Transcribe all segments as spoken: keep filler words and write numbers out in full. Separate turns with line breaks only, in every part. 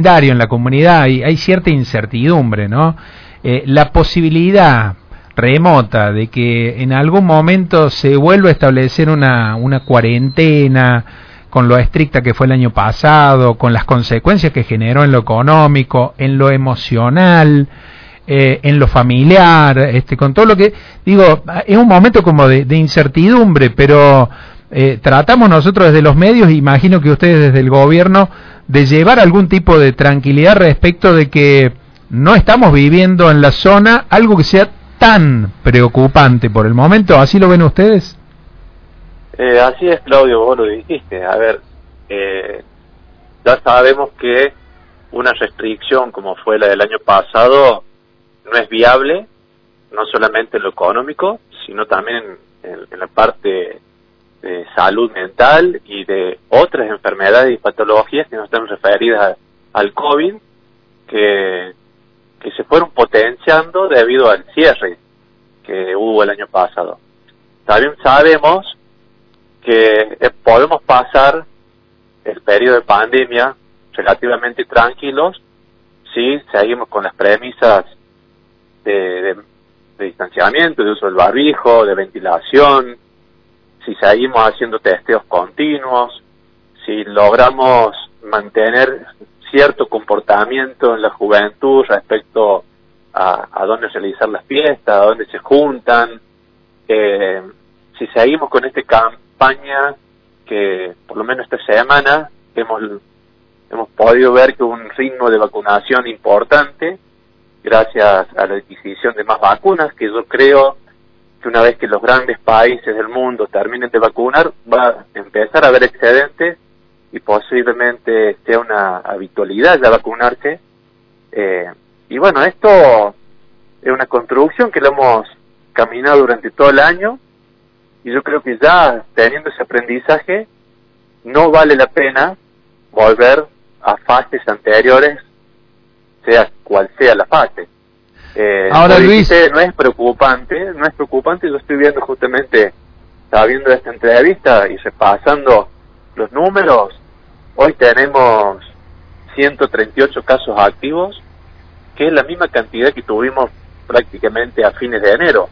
vecindario, en la comunidad, hay, hay cierta incertidumbre, ¿no? Eh, la posibilidad remota de que en algún momento se vuelva a establecer una, una cuarentena con lo estricta que fue el año pasado, con las consecuencias que generó en lo económico, en lo emocional, eh, en lo familiar, este, con todo lo que, digo, es un momento como de, de incertidumbre, pero eh, tratamos nosotros desde los medios, imagino que ustedes desde el gobierno, de llevar algún tipo de tranquilidad respecto de que no estamos viviendo en la zona algo que sea tan preocupante por el momento. ¿Así lo ven ustedes?
Eh, así es, Claudio, vos lo dijiste. A ver, eh, ya sabemos que una restricción como fue la del año pasado no es viable, no solamente en lo económico, sino también en, en, en la parte de salud mental y de otras enfermedades y patologías que no están referidas a, al COVID, que, que se fueron potenciando debido al cierre que hubo el año pasado. También sabemos que eh, podemos pasar el periodo de pandemia relativamente tranquilos si seguimos con las premisas de, de, de distanciamiento, de uso del barbijo, de ventilación, si seguimos haciendo testeos continuos, si logramos mantener cierto comportamiento en la juventud respecto a, a dónde realizar las fiestas, a dónde se juntan, eh, si seguimos con esta campaña que por lo menos esta semana hemos hemos podido ver que hubo un ritmo de vacunación importante gracias a la adquisición de más vacunas, que yo creo que una vez que los grandes países del mundo terminen de vacunar, va a empezar a haber excedentes y posiblemente sea una habitualidad ya vacunarse. Eh, y bueno, esto es una construcción que lo hemos caminado durante todo el año, y yo creo que ya teniendo ese aprendizaje, no vale la pena volver a fases anteriores, sea cual sea la fase. Eh,
Ahora, Luis,
dice, no es preocupante, no es preocupante. Yo estoy viendo justamente, estaba viendo esta entrevista y repasando los números. Hoy tenemos ciento treinta y ocho casos activos, que es la misma cantidad que tuvimos prácticamente a fines de enero.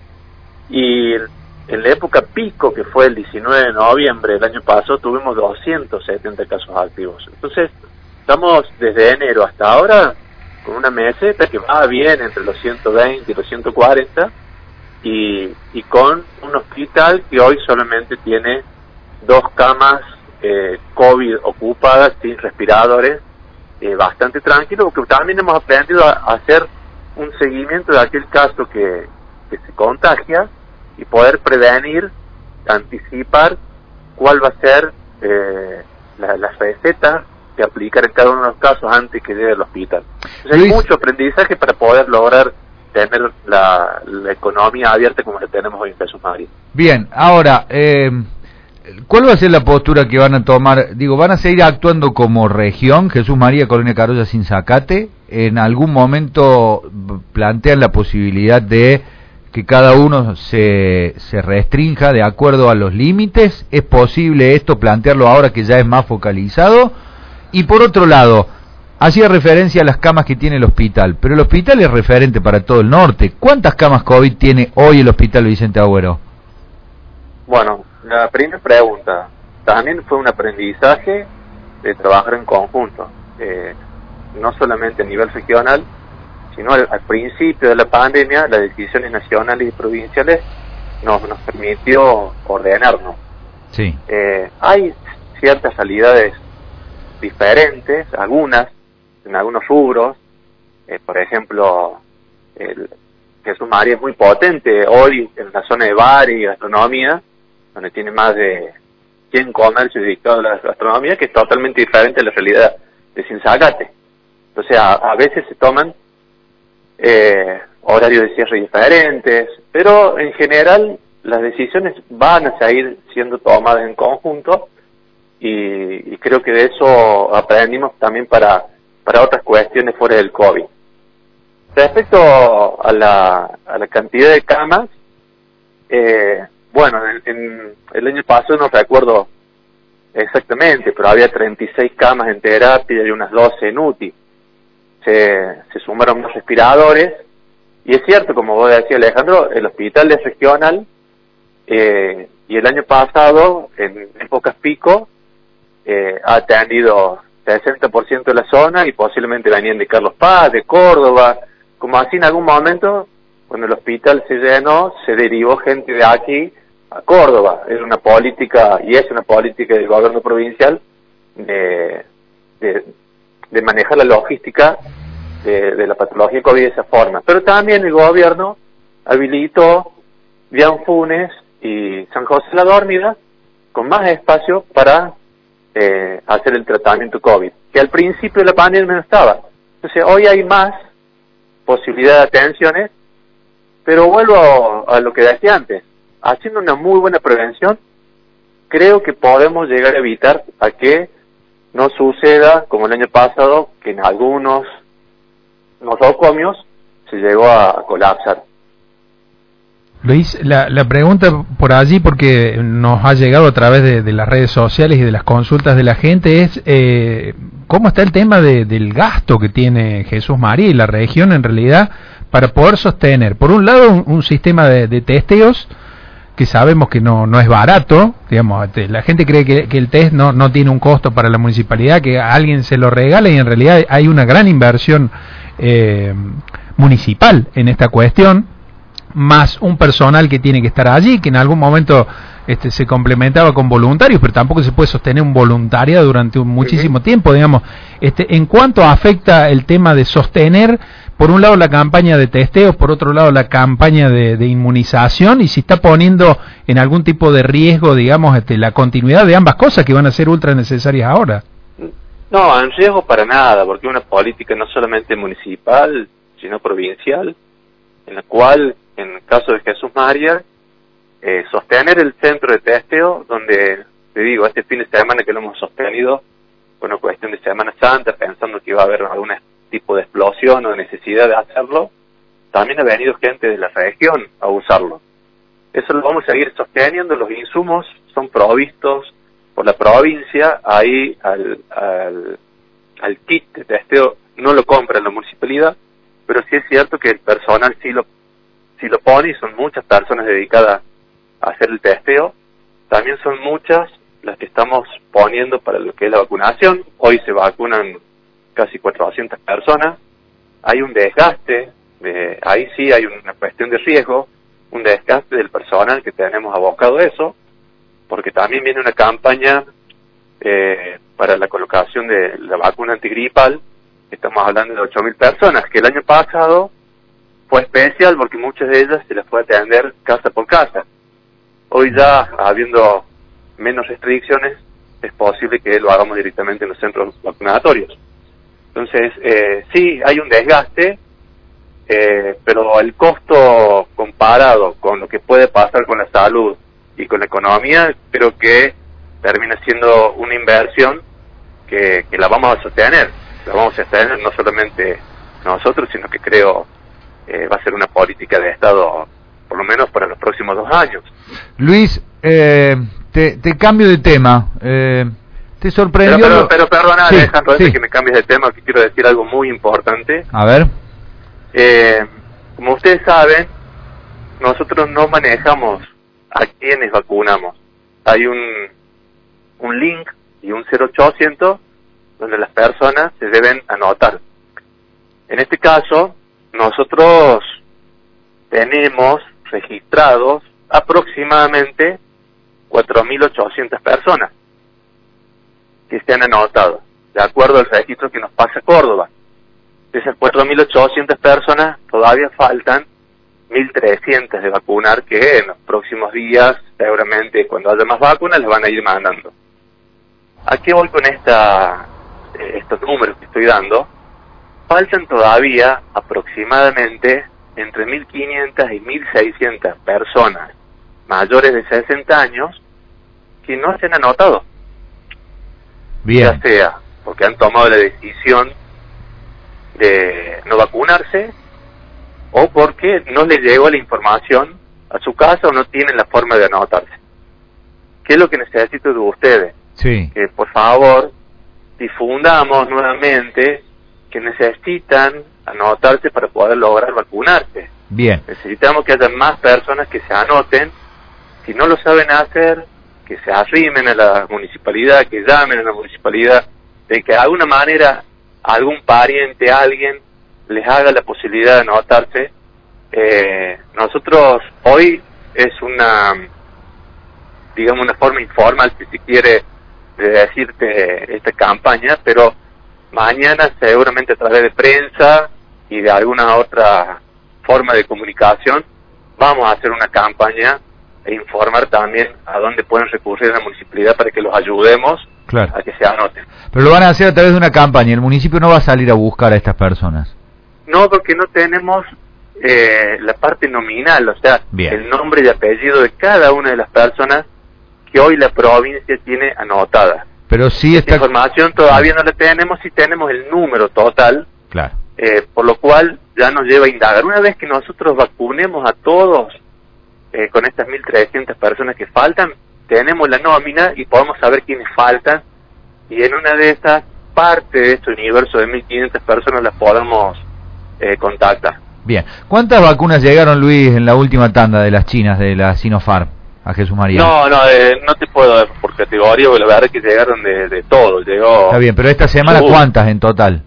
Y en la época pico, que fue el diecinueve de noviembre del año pasado, tuvimos doscientos setenta casos activos. Entonces, estamos desde enero hasta ahora con una meseta que va bien entre los ciento veinte y los ciento cuarenta, y, y con un hospital que hoy solamente tiene dos camas eh, COVID ocupadas, sin respiradores, eh, bastante tranquilo, porque también hemos aprendido a, a hacer un seguimiento de aquel caso que, que se contagia y poder prevenir, anticipar cuál va a ser eh, la, la receta que aplicar en cada uno de los casos antes que llegue al hospital. Entonces, hay mucho aprendizaje para poder lograr tener la, la economía abierta como la tenemos hoy en Jesús María.
Bien, ahora, eh, ¿cuál va a ser la postura que van a tomar? Digo, ¿van a seguir actuando como región, Jesús María, Colonia Carolla, Sinzacate? ¿En algún momento plantean la posibilidad de que cada uno se, se restrinja de acuerdo a los límites? ¿Es posible esto plantearlo ahora que ya es más focalizado? Y por otro lado, hacía referencia a las camas que tiene el hospital, pero el hospital es referente para todo el norte. ¿Cuántas camas COVID tiene hoy el hospital Vicente Agüero?
Bueno, la primera pregunta, también fue un aprendizaje de trabajar en conjunto, eh, no solamente a nivel regional, sino al, al principio de la pandemia, las decisiones nacionales y provinciales nos, nos permitió ordenarnos.
Sí.
Eh, hay ciertas realidades diferentes, algunas, en algunos rubros, eh, por ejemplo, el Jesús María es muy potente hoy en la zona de bar y gastronomía, donde tiene más de cien comercios dedicados a la gastronomía, que es totalmente diferente a la realidad de Sinzacate. Entonces, a, a veces se toman eh, horarios de cierre diferentes, pero en general las decisiones van a seguir siendo tomadas en conjunto, y, y creo que de eso aprendimos también para, para otras cuestiones fuera del COVID. Respecto a la, a la cantidad de camas, eh, bueno, en, en el año pasado no recuerdo exactamente, pero había treinta y seis camas en terapia y unas doce en U T I. Se, se sumaron más respiradores, y es cierto, como vos decías, Alejandro, el hospital es regional, eh, y el año pasado, en épocas pico, eh, ha atendido sesenta por ciento de la zona, y posiblemente venían de Carlos Paz, de Córdoba, como así en algún momento, cuando el hospital se llenó, se derivó gente de aquí a Córdoba. Es una política, y es una política del gobierno provincial, de, de, de manejar la logística de, de la patología COVID de esa forma. Pero también el gobierno habilitó Bianfunes y San José la Dormida con más espacio para eh, hacer el tratamiento COVID, que al principio de la pandemia no estaba. Entonces hoy hay más posibilidad de atenciones, pero vuelvo a, a lo que decía antes, haciendo una muy buena prevención, creo que podemos llegar a evitar a que no suceda como el año pasado, que en algunos nosocomios se llegó a, a colapsar.
Luis, la, la pregunta por allí, porque nos ha llegado a través de, de las redes sociales y de las consultas de la gente, es eh, cómo está el tema de, del gasto que tiene Jesús María y la región en realidad para poder sostener, por un lado, un, un sistema de, de testeos que sabemos que no no es barato, digamos, la gente cree que, que el test no no tiene un costo para la municipalidad, que a alguien se lo regala, y en realidad hay una gran inversión eh, municipal en esta cuestión, más un personal que tiene que estar allí, que en algún momento este, se complementaba con voluntarios, pero tampoco se puede sostener un voluntariado durante un muchísimo uh-huh. tiempo, digamos. Este, ¿en cuánto afecta el tema de sostener, por un lado, la campaña de testeos, por otro lado, la campaña de, de inmunización, y si está poniendo en algún tipo de riesgo, digamos, este, la continuidad de ambas cosas que van a ser ultra necesarias ahora?
No, en riesgo para nada, porque es una política no solamente municipal, sino provincial, en la cual, en el caso de Jesús María, eh, sostener el centro de testeo, donde, te digo, este fin de semana que lo hemos sostenido, por una cuestión de Semana Santa, pensando que iba a haber algún tipo de explosión o de necesidad de hacerlo, también ha venido gente de la región a usarlo. Eso lo vamos a seguir sosteniendo, los insumos son provistos por la provincia, ahí al, al, al kit de testeo no lo compra la municipalidad, pero sí es cierto que el personal sí lo si lo pone, y son muchas personas dedicadas a hacer el testeo. También son muchas las que estamos poniendo para lo que es la vacunación. Hoy se vacunan casi cuatrocientas personas. Hay un desgaste, de, ahí sí hay una cuestión de riesgo, un desgaste del personal que tenemos abocado a eso, porque también viene una campaña eh, para la colocación de la vacuna antigripal. Estamos hablando de ocho mil personas, que el año pasado fue especial porque muchas de ellas se las fue a atender casa por casa. Hoy ya, habiendo menos restricciones, es posible que lo hagamos directamente en los centros vacunatorios. Entonces, eh, sí, hay un desgaste, eh, pero el costo comparado con lo que puede pasar con la salud y con la economía, creo que termina siendo una inversión que, que la vamos a sostener. La vamos a sostener no solamente nosotros, sino que creo Eh, va a ser una política de Estado, por lo menos para los próximos dos años.
Luis, eh, te, te cambio de tema. Eh, ¿Te sorprendió?
Pero, pero,
lo...
pero perdona,
sí,
Alejandro, antes
sí.
que me cambies de tema, que quiero decir algo muy importante.
A ver.
Eh, como ustedes saben, nosotros no manejamos a quienes vacunamos. Hay un, un link y un cero ochocientos donde las personas se deben anotar. En este caso, nosotros tenemos registrados aproximadamente cuatro mil ochocientas personas que se han anotado, de acuerdo al registro que nos pasa Córdoba. De esas cuatro mil ochocientas personas, todavía faltan mil trescientas de vacunar, que en los próximos días, seguramente cuando haya más vacunas, les van a ir mandando. ¿A qué voy con esta, estos números que estoy dando? Faltan todavía aproximadamente entre mil quinientas y mil seiscientas personas mayores de sesenta años que no se han anotado.
Bien.
Ya sea porque han tomado la decisión de no vacunarse, o porque no les llegó la información a su casa o no tienen la forma de anotarse. ¿Qué es lo que necesito de ustedes?
Sí.
que por favor difundamos nuevamente que necesitan anotarse para poder lograr vacunarse.
Bien.
Necesitamos que haya más personas que se anoten. Si no lo saben hacer, que se arrimen a la municipalidad, que llamen a la municipalidad, de que de alguna manera algún pariente, alguien, les haga la posibilidad de anotarse. Eh, nosotros hoy es una, digamos, una forma informal, si se quiere, de decirte esta campaña, pero mañana seguramente a través de prensa y de alguna otra forma de comunicación vamos a hacer una campaña e informar también a dónde pueden recurrir a la municipalidad para que los ayudemos
Claro.
a que se anoten.
Pero lo van a hacer a través de una campaña, el municipio no va a salir a buscar a estas personas.
No, porque no tenemos eh, la parte nominal, o sea,
Bien.
el nombre y apellido de cada una de las personas que hoy la provincia tiene anotada.
Pero sí
Esta
está...
información todavía no la tenemos, sí tenemos el número total,
Claro.
eh, por lo cual ya nos lleva a indagar. Una vez que nosotros vacunemos a todos eh, con estas mil trescientas personas que faltan, tenemos la nómina y podemos saber quiénes faltan, y en una de esas partes de este universo de mil quinientas personas las podamos eh, contactar.
Bien. ¿Cuántas vacunas llegaron, Luis, en la última tanda de las chinas, de la Sinopharm, a Jesús María?
No, no, eh, no te puedo dar por categoría, porque la verdad es que llegaron de, de todo. Llegó.
Está bien, pero esta semana,
Uh.
¿cuántas en total?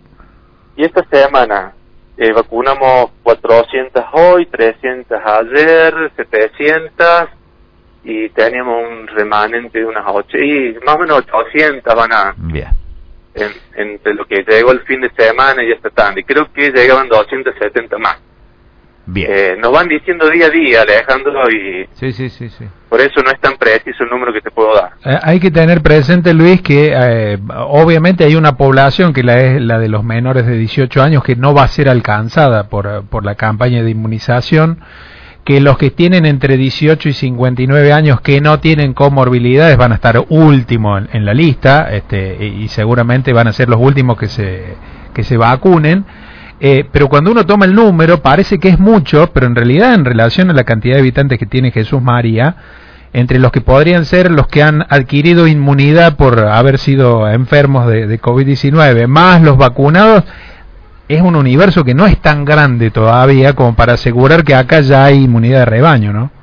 Y esta semana eh, vacunamos cuatrocientas hoy, trescientas ayer, setecientas, y teníamos un remanente de unas ocho, y más o menos ochocientas van a,
Bien.
en, entre lo que llegó el fin de semana y esta tarde. Creo que llegaban doscientas setenta más.
Bien.
Eh, nos van diciendo día a día, Alejandro, y
Sí, sí, sí, sí.
por eso no es tan preciso el número que te puedo dar.
Eh, hay que tener presente, Luis, que eh, obviamente hay una población que la es la de los menores de dieciocho años que no va a ser alcanzada por, por la campaña de inmunización, que los que tienen entre dieciocho y cincuenta y nueve años que no tienen comorbilidades van a estar último en, en la lista, este, y, y seguramente van a ser los últimos que se, que se vacunen. Eh, pero cuando uno toma el número parece que es mucho, pero en realidad en relación a la cantidad de habitantes que tiene Jesús María, entre los que podrían ser los que han adquirido inmunidad por haber sido enfermos de, de COVID diecinueve, más los vacunados, es un universo que no es tan grande todavía como para asegurar que acá ya hay inmunidad de rebaño, ¿no?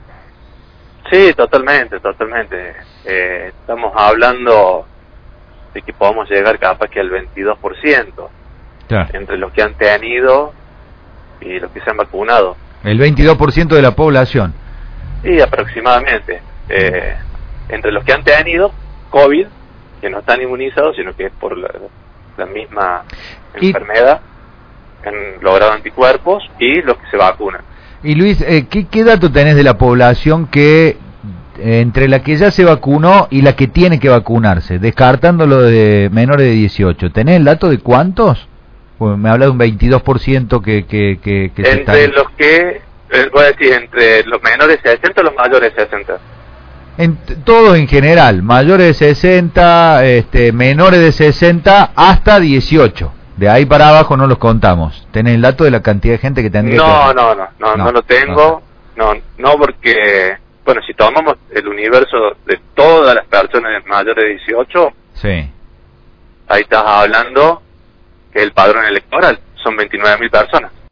Sí, totalmente, totalmente. Eh, estamos hablando de que podemos llegar capaz que al veintidós por ciento.
Claro.
Entre los que han tenido y los que se han vacunado.
El veintidós por ciento de la población.
Sí, aproximadamente. Eh, entre los que han tenido COVID, que no están inmunizados, sino que es por la, la misma
Y-
enfermedad, han logrado anticuerpos, y los que se vacunan.
Y Luis, eh, ¿qué, ¿qué dato tenés de la población que eh, entre la que ya se vacunó y la que tiene que vacunarse, descartando lo de menores de dieciocho? ¿Tenés el dato de cuántos? Pues me habla de un veintidós por ciento que, que, que, que se
Entre
está...
los que, eh, voy a decir, entre los menores de sesenta y los mayores de sesenta.
En t- todos en general, mayores de sesenta, este, menores de sesenta hasta dieciocho. De ahí para abajo no los contamos. ¿Tenés el dato de la cantidad de gente que tendría
No,
que...
no, no, no,
No,
no lo tengo. No, no porque, bueno, si tomamos el universo de todas las personas mayores de dieciocho,
Sí.
ahí estás hablando que el padrón electoral son veintinueve mil personas.